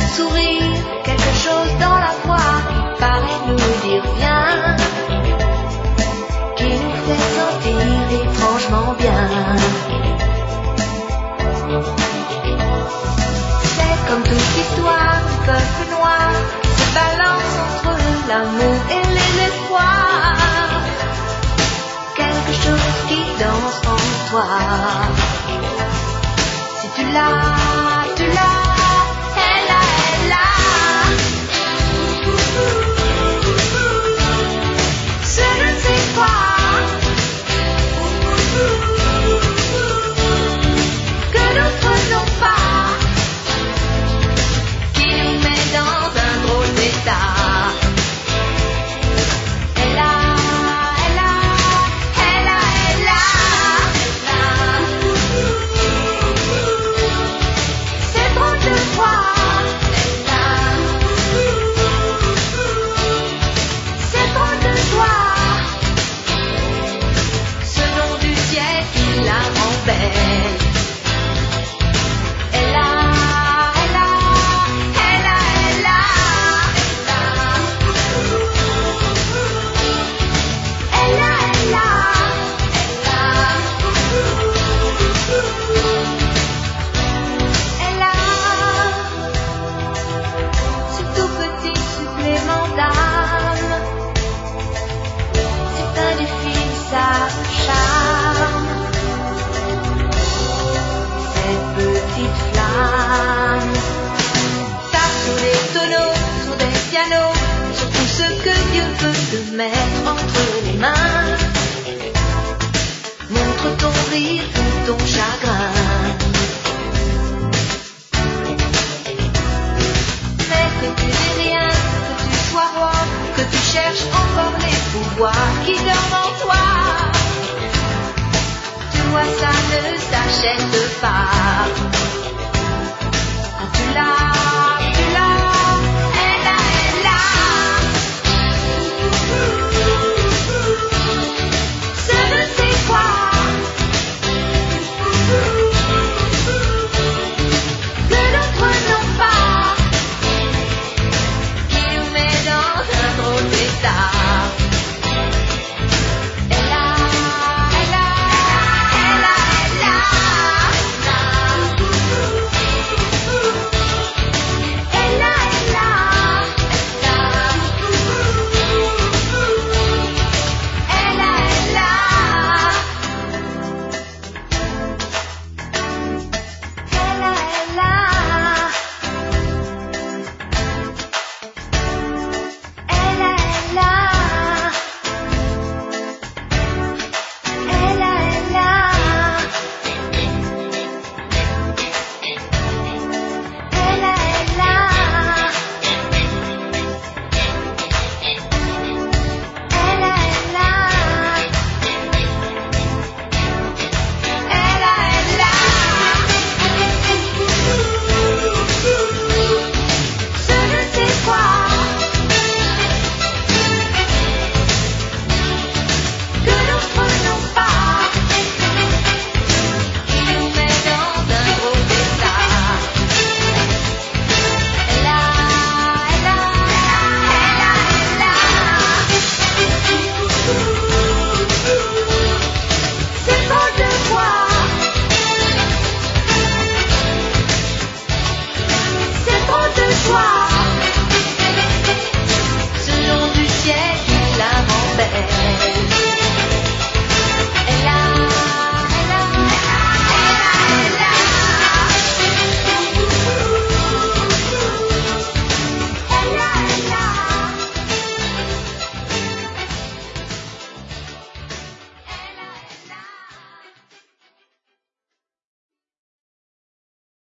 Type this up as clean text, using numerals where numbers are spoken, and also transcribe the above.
sourire, quelque chose dans la voix qui paraît nous dire bien, qui nous fait sentir étrangement bien. C'est comme toute l'histoire du peuple noir qui se balance entre l'amour et les espoirs. Quelque chose qui danse en toi. Si tu l'as, tu l'as. Mettre entre les mains, montre ton rire ou ton chagrin. Mais que tu n'aies rien, que tu sois roi, que tu cherches encore les pouvoirs qui dorment en toi. Tu vois, ça ne s'achète pas.